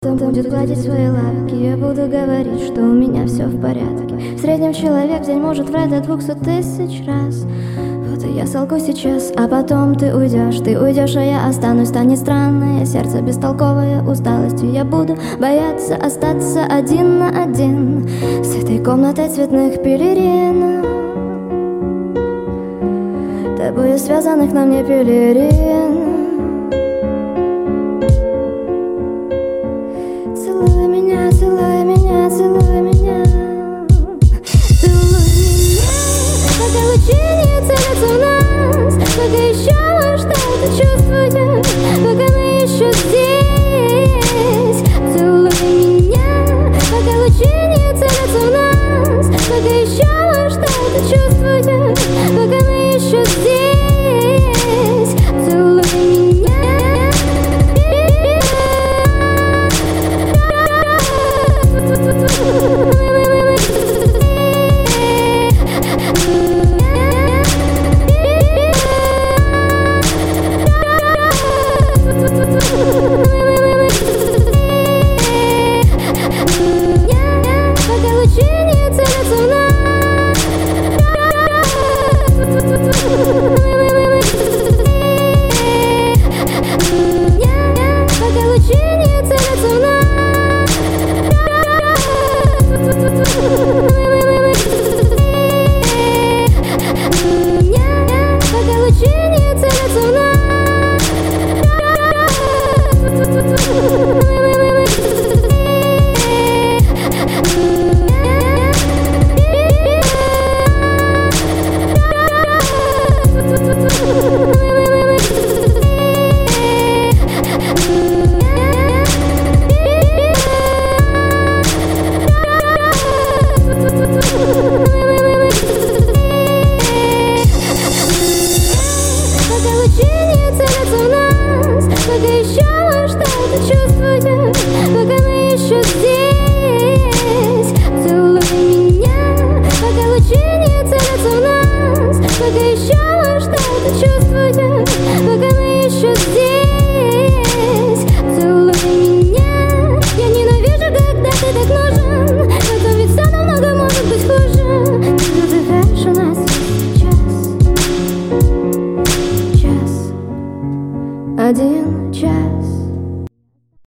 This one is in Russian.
Он будет гладить свои лапки, я буду говорить, что у меня все в порядке. В среднем человек в день может врать до 200 тысяч раз. Вот и я солгу сейчас, а потом ты уйдешь, а я останусь. Станет странное сердце, бестолковое усталостью. Я буду бояться остаться один на один с этой комнатой цветных пелерин, тобою связанных на мне пелерин.